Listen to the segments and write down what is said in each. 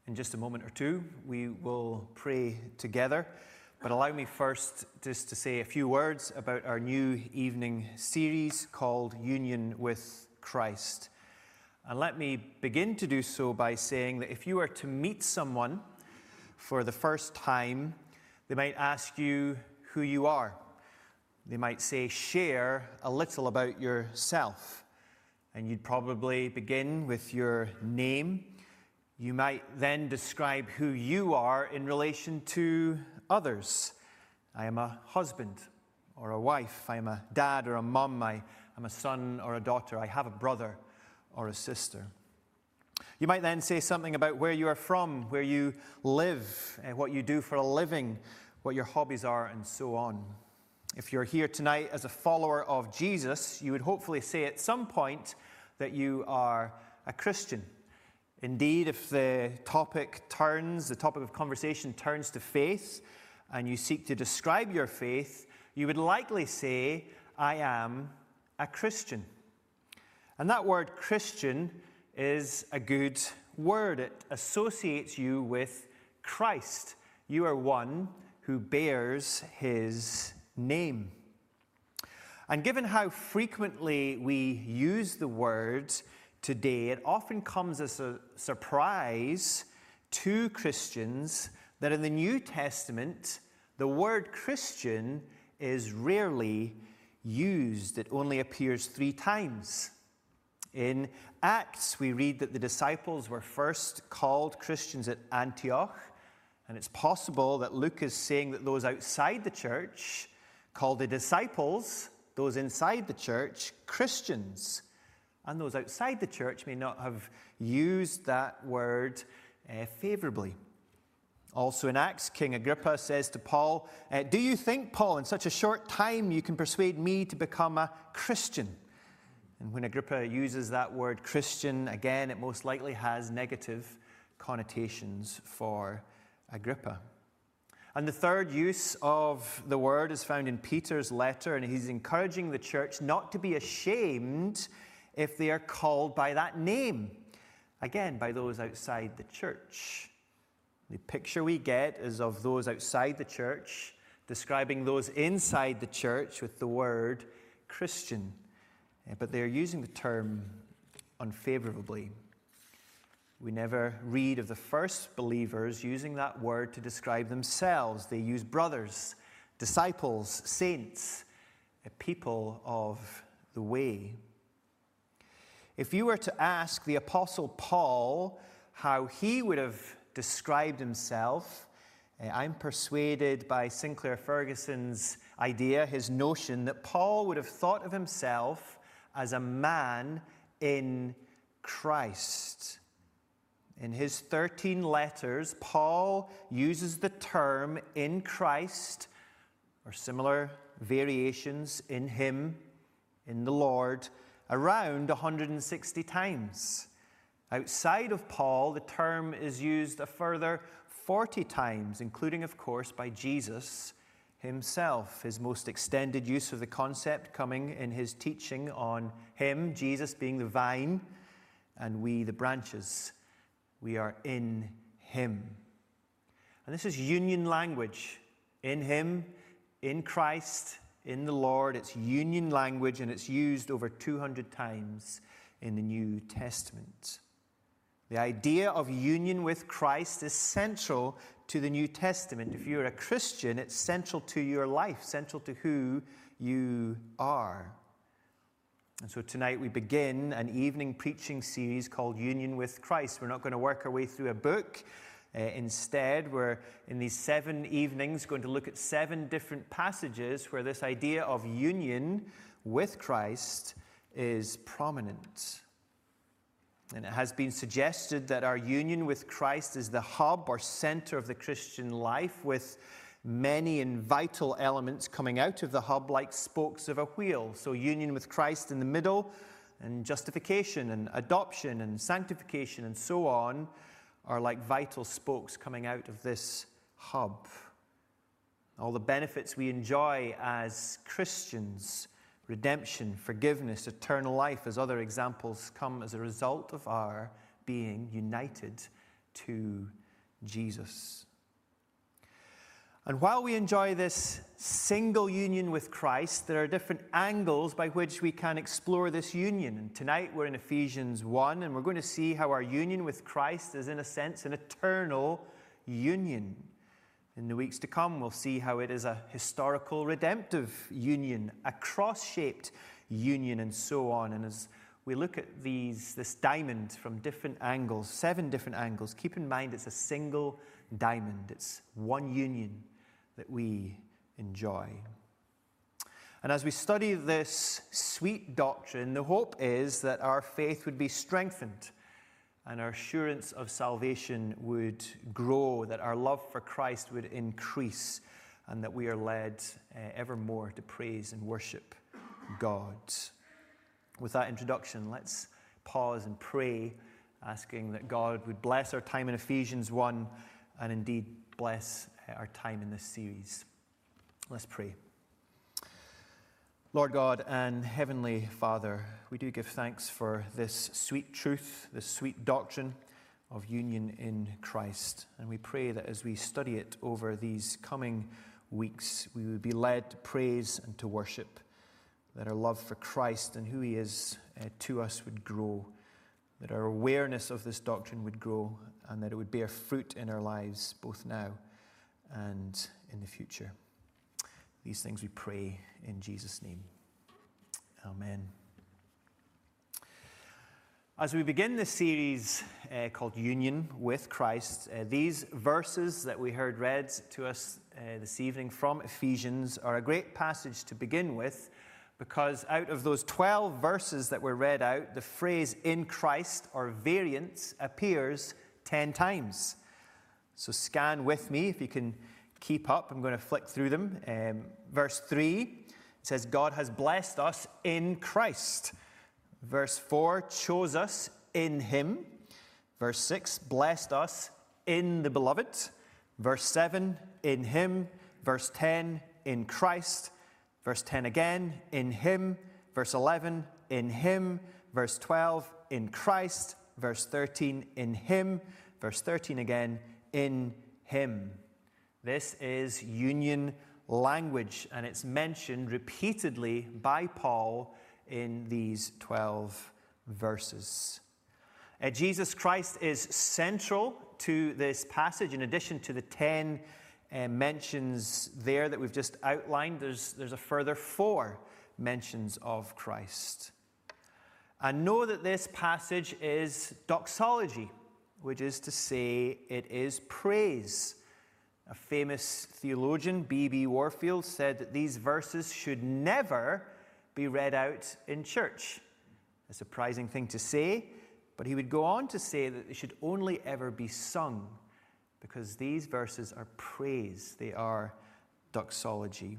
In just a moment or two, we will pray together. But allow me first just to say a few words about our new evening series called Union with Christ. And let me begin to do so by saying that if you were to meet someone for the first time, they might ask you who you are. They might say, share a little about yourself. And you'd probably begin with your name. You might then describe who you are in relation to others. I am a husband or a wife. I am a dad or a mum. I am a son or a daughter. I have a brother or a sister. You might then say something about where you are from, where you live, what you do for a living, what your hobbies are, and so on. If you're here tonight as a follower of Jesus, you would hopefully say at some point that you are a Christian. Indeed, if the topic of conversation turns to faith, and you seek to describe your faith, you would likely say, I am a Christian. And that word Christian is a good word. It associates you with Christ. You are one who bears his name. And given how frequently we use the word today, it often comes as a surprise to Christians that in the New Testament, the word Christian is rarely used. It only appears 3 times. In Acts, we read that the disciples were first called Christians at Antioch, and it's possible that Luke is saying that those outside the church called the disciples, those inside the church, Christians. And those outside the church may not have used that word favorably. Also in Acts, King Agrippa says to Paul, do you think, Paul, in such a short time you can persuade me to become a Christian? And when Agrippa uses that word Christian, again, it most likely has negative connotations for Agrippa. And the third use of the word is found in Peter's letter, and he's encouraging the church not to be ashamed if they are called by that name, again, by those outside the church. The picture we get is of those outside the church describing those inside the church with the word Christian. But they are using the term unfavorably. We never read of the first believers using that word to describe themselves. They use brothers, disciples, saints, a people of the way. If you were to ask the Apostle Paul how he would have described himself, I'm persuaded by Sinclair Ferguson's idea, his notion, that Paul would have thought of himself as a man in Christ. In his 13 letters, Paul uses the term in Christ, or similar variations in him, in the Lord, around 160 times. Outside of Paul, the term is used a further 40 times, including, of course, by Jesus himself. His most extended use of the concept coming in his teaching on him, Jesus being the vine, and we the branches. We are in him. And this is union language. In him, in Christ, in the Lord. It's union language, and it's used over 200 times in the New Testament. The idea of union with Christ is central to the New Testament. If you're a Christian, it's central to your life, central to who you are. And so tonight we begin an evening preaching series called Union with Christ. We're not going to work our way through a book. Instead, we're in these 7 evenings going to look at 7 different passages where this idea of union with Christ is prominent. And it has been suggested that our union with Christ is the hub or center of the Christian life, with many and vital elements coming out of the hub like spokes of a wheel. So union with Christ in the middle, and justification and adoption and sanctification and so on are like vital spokes coming out of this hub. All the benefits we enjoy as Christians, redemption, forgiveness, eternal life, as other examples, come as a result of our being united to Jesus. And while we enjoy this single union with Christ, there are different angles by which we can explore this union. And tonight we're in Ephesians 1, and we're going to see how our union with Christ is, in a sense, an eternal union. In the weeks to come, we'll see how it is a historical, redemptive union, a cross-shaped union, and so on. And as we look at this diamond from different angles, 7 different angles, keep in mind it's a single diamond. It's one union that we enjoy. And as we study this sweet doctrine, the hope is that our faith would be strengthened and our assurance of salvation would grow, that our love for Christ would increase, and that we are led evermore to praise and worship God. With that introduction, let's pause and pray, asking that God would bless our time in Ephesians 1 and indeed bless our time in this series. Let's pray. Lord God and Heavenly Father, we do give thanks for this sweet truth, this sweet doctrine of union in Christ. And we pray that as we study it over these coming weeks, we would be led to praise and to worship, that our love for Christ and who He is to us would grow, that our awareness of this doctrine would grow, and that it would bear fruit in our lives, both now and in the future. These things we pray in Jesus' name. Amen. As we begin this series called Union with Christ, these verses that we heard read to us this evening from Ephesians are a great passage to begin with, because out of those 12 verses that were read out, the phrase "in Christ" or variants appears 10 times. So scan with me if you can keep up. I'm going to flick through them. Verse 3, it says, God has blessed us in Christ. Verse 4, chose us in Him. Verse 6, blessed us in the Beloved. Verse 7, in Him. Verse 10, in Christ. Verse 10 again, in Him. Verse 11, in Him. Verse 12, in Christ. Verse 13, in Him. Verse 13 again, in Him. This is union language, and it's mentioned repeatedly by Paul in these 12 verses. Jesus Christ is central to this passage. In addition to the 10 mentions there that we've just outlined, there's a further 4 mentions of Christ. And know that this passage is doxology, which is to say it is praise. A famous theologian, B.B. Warfield, said that these verses should never be read out in church. A surprising thing to say, but he would go on to say that they should only ever be sung, because these verses are praise. They are doxology.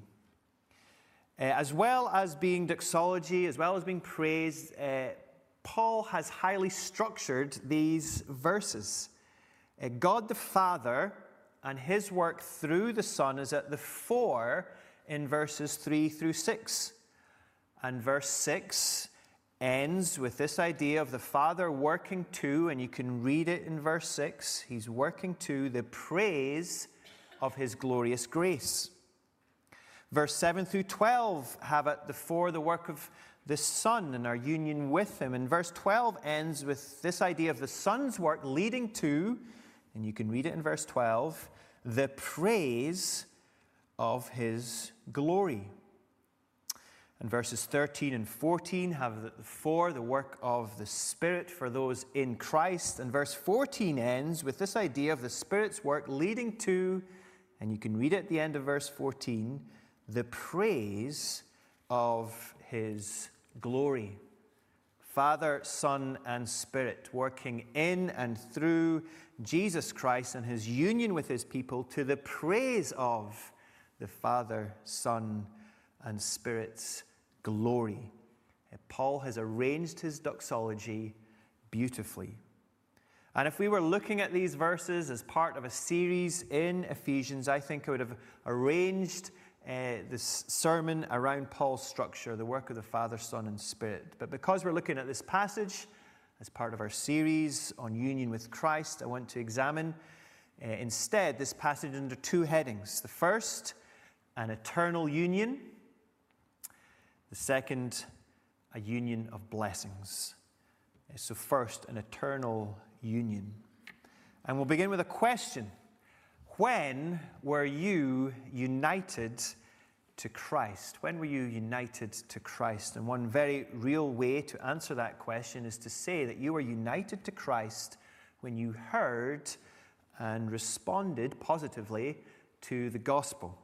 As well as being doxology, as well as being praise, Paul has highly structured these verses. God the Father and His work through the Son is at the fore in verses 3 through 6. And verse 6 ends with this idea of the Father working to, and you can read it in verse 6, He's working to the praise of His glorious grace. Verse 7 through 12 have at the fore the work of the Son and our union with Him. And verse 12 ends with this idea of the Son's work leading to, and you can read it in verse 12, the praise of His glory. And verses 13 and 14 have at the fore the work of the Spirit for those in Christ. And verse 14 ends with this idea of the Spirit's work leading to, and you can read it at the end of verse 14, the praise of His glory. Father, Son, and Spirit working in and through Jesus Christ and His union with His people to the praise of the Father, Son, and Spirit's glory. Paul has arranged his doxology beautifully. And if we were looking at these verses as part of a series in Ephesians, I think I would have arranged this sermon around Paul's structure, the work of the Father, Son, and Spirit. But because we're looking at this passage, As part of our series on union with Christ, I want to examine instead this passage under two headings. The first, an eternal union. The second, a union of blessings. So first, an eternal union. And we'll begin with a question. When were you united to Christ? When were you united to Christ? And one very real way to answer that question is to say that you were united to Christ when you heard and responded positively to the gospel.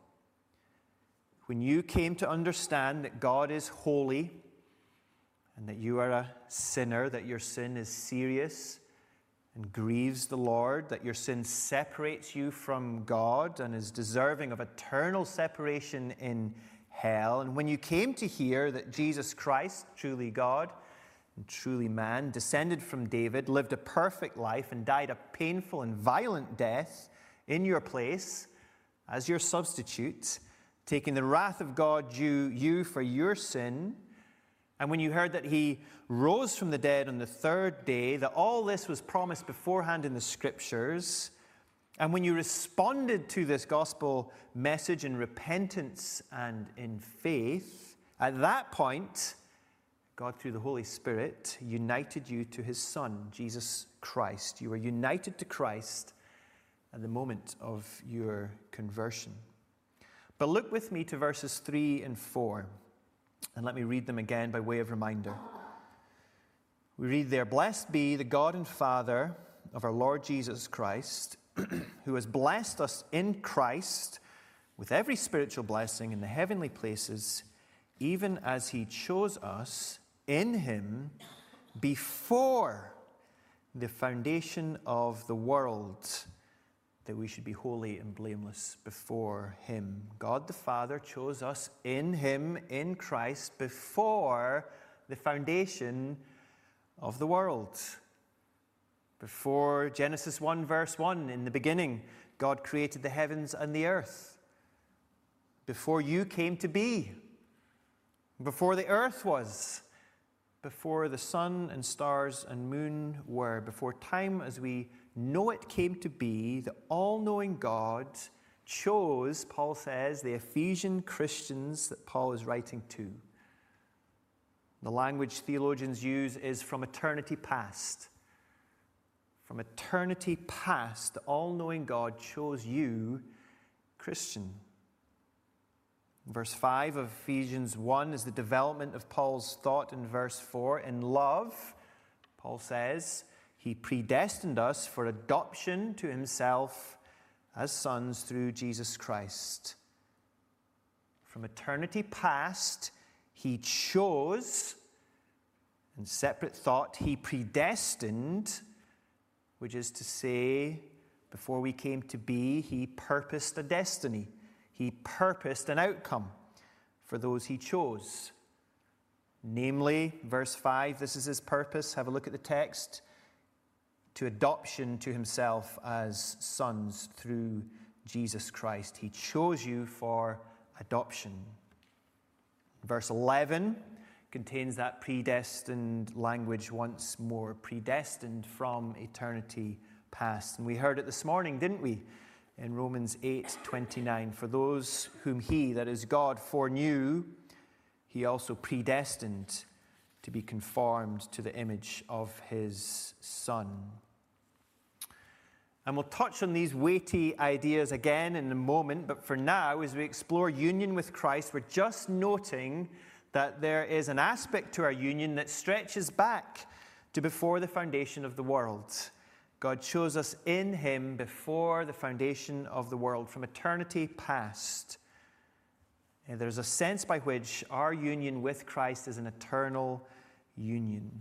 When you came to understand that God is holy and that you are a sinner, that your sin is serious and grieves the Lord, that your sin separates you from God and is deserving of eternal separation in hell. And when you came to hear that Jesus Christ, truly God and truly man, descended from David, lived a perfect life and died a painful and violent death in your place as your substitute, taking the wrath of God due you for your sin, and when you heard that he rose from the dead on the third day, that all this was promised beforehand in the Scriptures, and when you responded to this gospel message in repentance and in faith, at that point, God, through the Holy Spirit, united you to his Son, Jesus Christ. You were united to Christ at the moment of your conversion. But look with me to verses 3 and 4. And let me read them again by way of reminder. We read there, "Blessed be the God and Father of our Lord Jesus Christ, who has blessed us in Christ with every spiritual blessing in the heavenly places, even as he chose us in him before the foundation of the world, that we should be holy and blameless before him." God the Father chose us in him, in Christ, before the foundation of the world. Before Genesis 1 verse 1, in the beginning, God created the heavens and the earth. Before you came to be. Before the earth was. Before the sun and stars and moon were. Before time as we know it came to be, the all-knowing God chose, Paul says, the Ephesian Christians that Paul is writing to. The language theologians use is from eternity past. From eternity past, the all-knowing God chose you, Christian. Verse 5 of Ephesians 1 is the development of Paul's thought in verse 4. In love, Paul says, he predestined us for adoption to himself as sons through Jesus Christ. From eternity past, he chose, in separate thought, he predestined, which is to say, before we came to be, he purposed a destiny. He purposed an outcome for those he chose. Namely, verse 5, this is his purpose. Have a look at the text. To adoption to himself as sons through Jesus Christ. He chose you for adoption. Verse 11 contains that predestined language once more. Predestined from eternity past. And we heard it this morning, didn't we? In Romans 8:29. For those whom he, that is God, foreknew, he also predestined to be conformed to the image of his Son. And we'll touch on these weighty ideas again in a moment, but for now, as we explore union with Christ, we're just noting that there is an aspect to our union that stretches back to before the foundation of the world. God chose us in him before the foundation of the world, from eternity past. And there's a sense by which our union with Christ is an eternal union.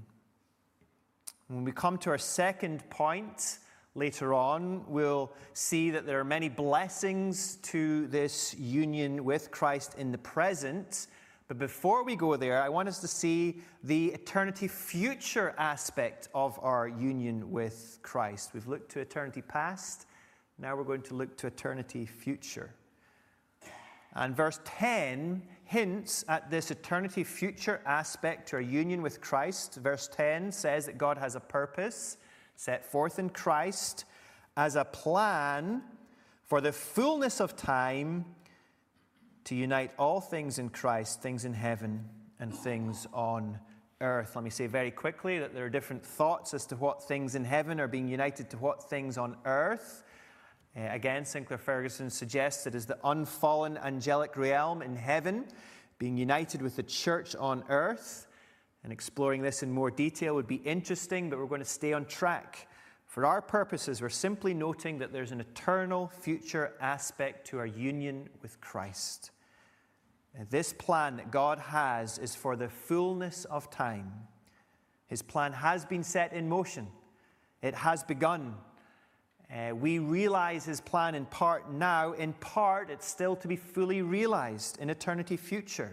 When we come to our second point later on, we'll see that there are many blessings to this union with Christ in the present. But before we go there, I want us to see the eternity future aspect of our union with Christ. We've looked to eternity past. Now we're going to look to eternity future. And verse 10 hints at this eternity future aspect to our union with Christ. Verse 10 says that God has a purpose set forth in Christ as a plan for the fullness of time to unite all things in Christ, things in heaven and things on earth. Let me say very quickly that there are different thoughts as to what things in heaven are being united to what things on earth. Again, Sinclair Ferguson suggests it is the unfallen angelic realm in heaven being united with the church on earth. And exploring this in more detail would be interesting, but we're going to stay on track. For our purposes, we're simply noting that there's an eternal future aspect to our union with Christ. This plan that God has is for the fullness of time. His plan has been set in motion. It has begun. We realize his plan in part now. In part, it's still to be fully realized in eternity future.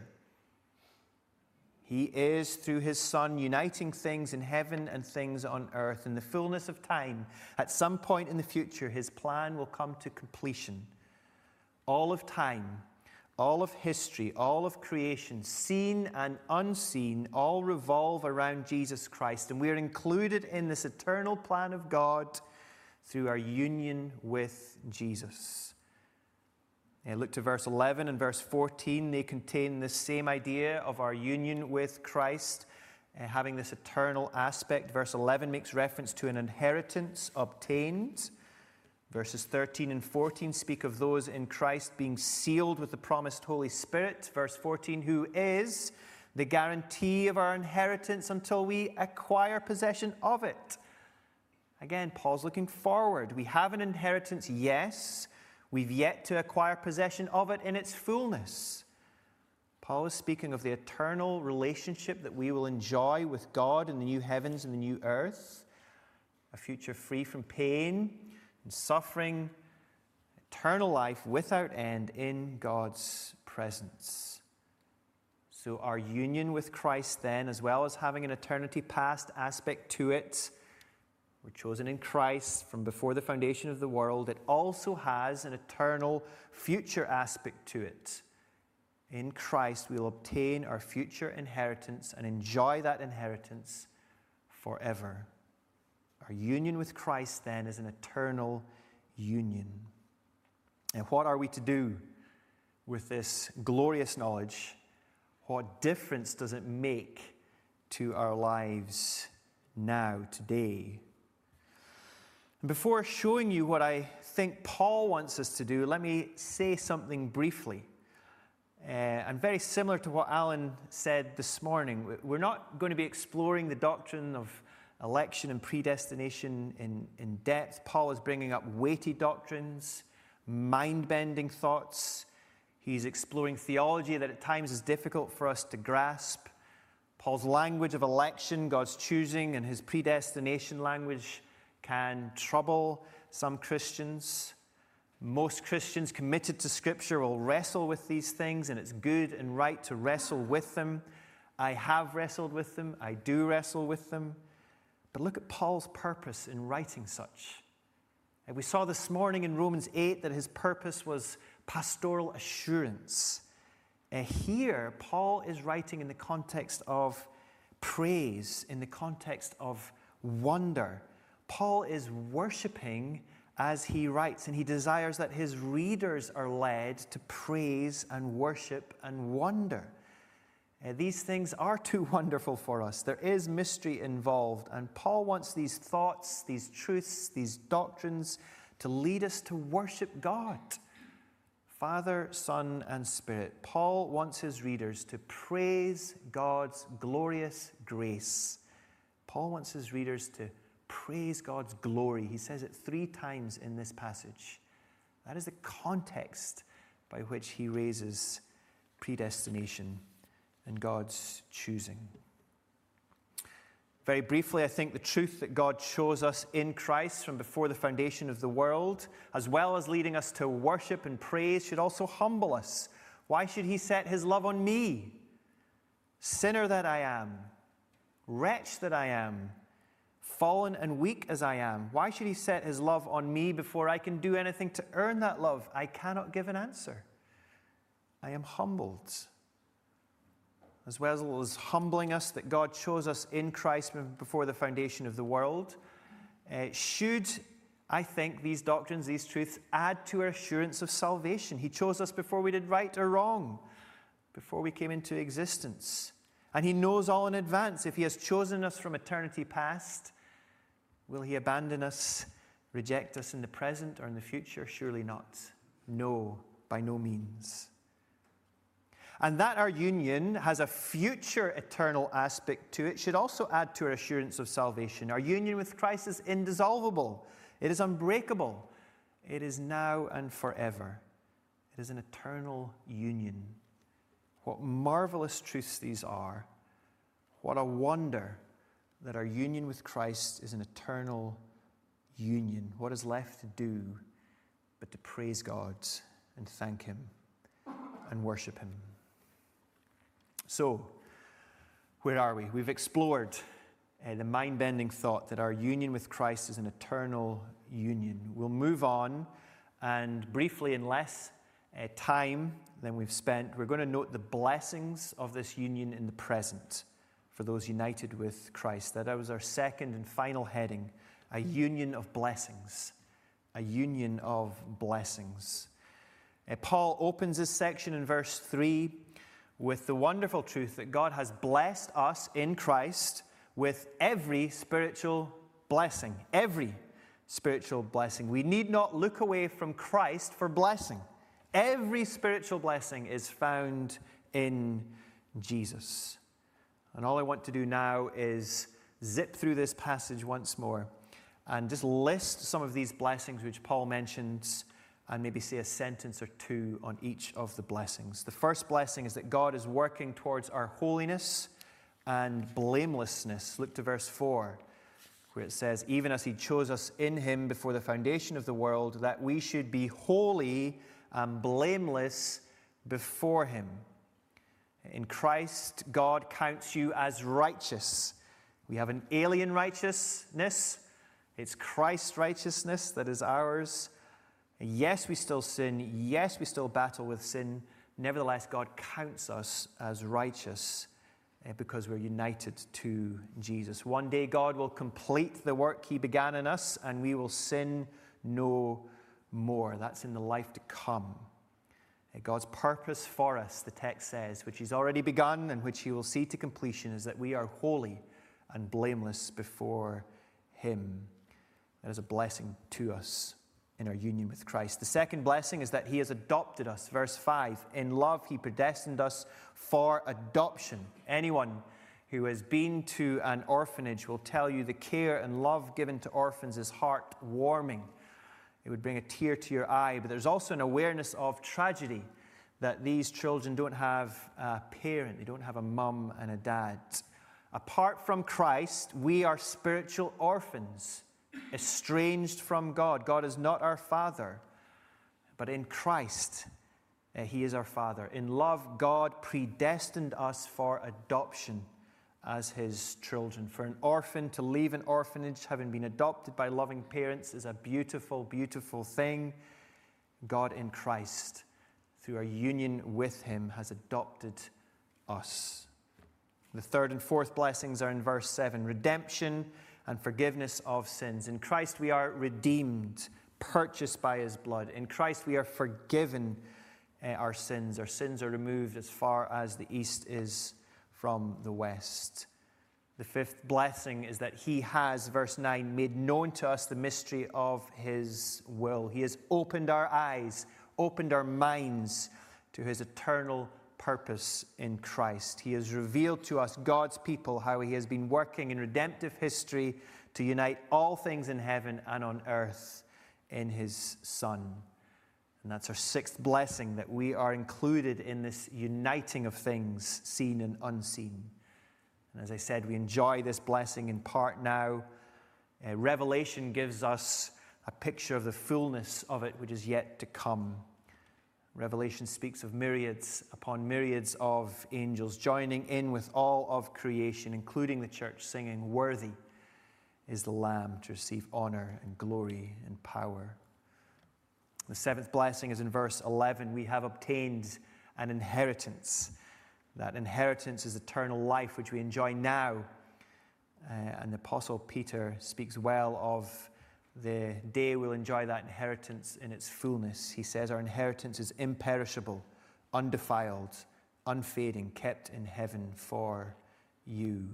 He is, through his Son, uniting things in heaven and things on earth. In the fullness of time, at some point in the future, his plan will come to completion. All of time, all of history, all of creation, seen and unseen, all revolve around Jesus Christ. And we are included in this eternal plan of God through our union with Jesus. Look to verse 11 and verse 14. They contain the same idea of our union with Christ, having this eternal aspect. Verse 11 makes reference to an inheritance obtained. Verses 13 and 14 speak of those in Christ being sealed with the promised Holy Spirit. Verse 14, who is the guarantee of our inheritance until we acquire possession of it. Again, Paul's looking forward. We have an inheritance, yes. We've yet to acquire possession of it in its fullness. Paul is speaking of the eternal relationship that we will enjoy with God in the new heavens and the new earth, a future free from pain and suffering, eternal life without end in God's presence. So our union with Christ then, as well as having an eternity past aspect to it, we're chosen in Christ from before the foundation of the world. It also has an eternal future aspect to it. In Christ, we'll obtain our future inheritance and enjoy that inheritance forever. Our union with Christ, then, is an eternal union. And what are we to do with this glorious knowledge? What difference does it make to our lives now, today? And before showing you what I think Paul wants us to do, let me say something briefly. And very similar to what Alan said this morning, we're not going to be exploring the doctrine of election and predestination in depth. Paul is bringing up weighty doctrines, mind-bending thoughts. He's exploring theology that at times is difficult for us to grasp. Paul's language of election, God's choosing, and his predestination language can trouble some Christians. Most Christians committed to Scripture will wrestle with these things, and it's good and right to wrestle with them. I have wrestled with them. I do wrestle with them. But look at Paul's purpose in writing such. And we saw this morning in Romans 8 that his purpose was pastoral assurance. Here, Paul is writing in the context of praise, in the context of wonder. Paul is worshiping as he writes, and he desires that his readers are led to praise and worship and wonder. These things are too wonderful for us. There is mystery involved, and Paul wants these thoughts, these truths, these doctrines to lead us to worship God, Father, Son, and Spirit. Paul wants his readers to praise God's glorious grace. Paul wants his readers to praise God's glory. He says it 3 times in this passage. That is the context by which he raises predestination and God's choosing. Very briefly, I think the truth that God chose us in Christ from before the foundation of the world, as well as leading us to worship and praise, should also humble us. Why should he set his love on me? Sinner that I am, wretch that I am, fallen and weak as I am. Why should he set his love on me before I can do anything to earn that love? I cannot give an answer. I am humbled. As well as humbling us that God chose us in Christ before the foundation of the world, should, I think, these doctrines, these truths, add to our assurance of salvation. He chose us before we did right or wrong, before we came into existence. And He knows all in advance. If He has chosen us from eternity past, will He abandon us, reject us in the present or in the future? Surely not. No, by no means. And that our union has a future eternal aspect to it should also add to our assurance of salvation. Our union with Christ is indissoluble. It is unbreakable. It is now and forever. It is an eternal union. What marvelous truths these are. What a wonder that our union with Christ is an eternal union. What is left to do but to praise God and thank Him and worship Him? So, where are we? We've explored the mind-bending thought that our union with Christ is an eternal union. We'll move on, and briefly, in less time than we've spent, we're going to note the blessings of this union in the present for those united with Christ. That was our second and final heading, a union of blessings. A union of blessings. Paul opens this section in verse 3 with the wonderful truth that God has blessed us in Christ with every spiritual blessing. Every spiritual blessing. We need not look away from Christ for blessing. Every spiritual blessing is found in Jesus. And all I want to do now is zip through this passage once more and just list some of these blessings which Paul mentions and maybe say a sentence or two on each of the blessings. The first blessing is that God is working towards our holiness and blamelessness. Look to verse 4, where it says, even as He chose us in Him before the foundation of the world, that we should be holy and blameless before Him. In Christ, God counts you as righteous. We have an alien righteousness. It's Christ's righteousness that is ours. Yes, we still sin. Yes, we still battle with sin. Nevertheless, God counts us as righteous because we're united to Jesus. One day, God will complete the work He began in us, and we will sin no more. That's in the life to come. God's purpose for us, the text says, which He's already begun and which He will see to completion, is that we are holy and blameless before Him. That is a blessing to us in our union with Christ. The second blessing is that He has adopted us. Verse 5, in love He predestined us for adoption. Anyone who has been to an orphanage will tell you the care and love given to orphans is heart-warming. It would bring a tear to your eye, but there's also an awareness of tragedy that these children don't have a parent, they don't have a mum and a dad. Apart from Christ, we are spiritual orphans, estranged from God. God is not our Father, but in Christ, He is our Father. In love, God predestined us for adoption as His children. For an orphan to leave an orphanage, having been adopted by loving parents, is a beautiful, beautiful thing. God in Christ, through our union with Him, has adopted us. The third and fourth blessings are in verse 7. Redemption and forgiveness of sins. In Christ we are redeemed, purchased by His blood. In Christ we are forgiven our sins. Our sins are removed as far as the east is from the west. The fifth blessing is that He has, verse 9, made known to us the mystery of His will. He has opened our eyes, opened our minds to His eternal purpose in Christ. He has revealed to us, God's people, how He has been working in redemptive history to unite all things in heaven and on earth in His Son. And that's our sixth blessing, that we are included in this uniting of things, seen and unseen. And as I said, we enjoy this blessing in part now. Revelation gives us a picture of the fullness of it, which is yet to come. Revelation speaks of myriads upon myriads of angels joining in with all of creation, including the church, singing, "Worthy is the Lamb to receive honor and glory and power." The seventh blessing is in verse 11. We have obtained an inheritance. That inheritance is eternal life, which we enjoy now. And the Apostle Peter speaks well of the day we'll enjoy that inheritance in its fullness. He says our inheritance is imperishable, undefiled, unfading, kept in heaven for you.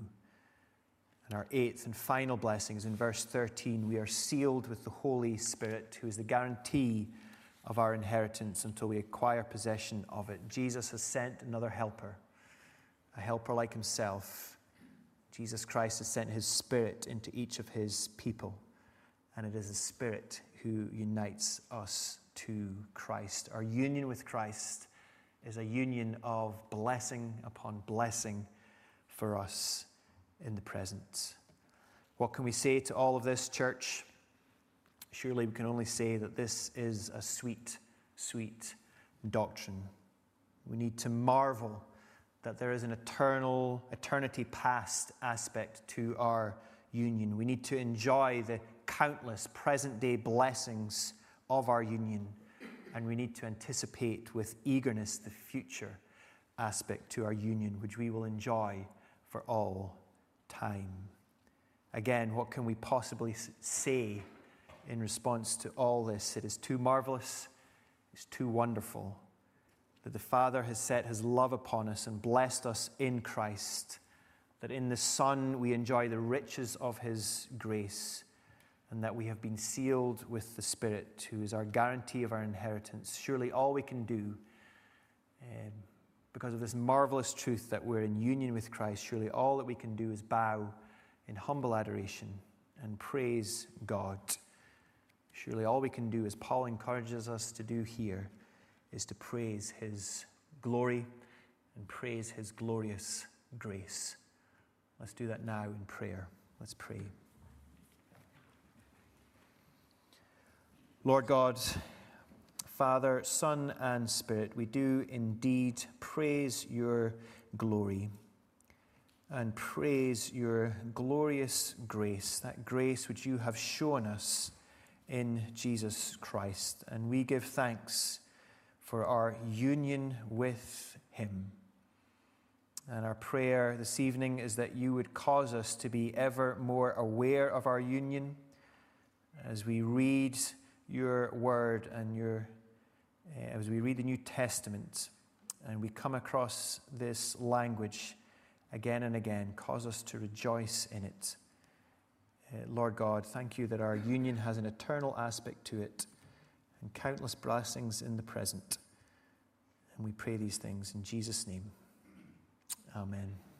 And our eighth and final blessing is in verse 13. We are sealed with the Holy Spirit, who is the guarantee of our inheritance until we acquire possession of it. Jesus has sent another helper, a helper like himself. Jesus Christ has sent his Spirit into each of his people, and it is the Spirit who unites us to Christ. Our union with Christ is a union of blessing upon blessing for us in the present. What can we say to all of this, church? Surely we can only say that this is a sweet, sweet doctrine. We need to marvel that there is an eternity past aspect to our union. We need to enjoy the countless present-day blessings of our union, and we need to anticipate with eagerness the future aspect to our union, which we will enjoy for all time. Again, what can we possibly say in response to all this? It is too marvelous, it's too wonderful that the Father has set his love upon us and blessed us in Christ, that in the Son we enjoy the riches of his grace, and that we have been sealed with the Spirit, who is our guarantee of our inheritance. Surely all we can do, because of this marvelous truth that we're in union with Christ, surely all that we can do is bow in humble adoration and praise God. Surely all we can do, as Paul encourages us to do here, is to praise his glory and praise his glorious grace. Let's do that now in prayer. Let's pray. Lord God, Father, Son, and Spirit, we do indeed praise your glory and praise your glorious grace, that grace which you have shown us in Jesus Christ. And we give thanks for our union with him. And our prayer this evening is that you would cause us to be ever more aware of our union as we read your word and as we read the New Testament and we come across this language again and again. Cause us to rejoice in it. Lord God, thank you that our union has an eternal aspect to it and countless blessings in the present. And we pray these things in Jesus' name. Amen.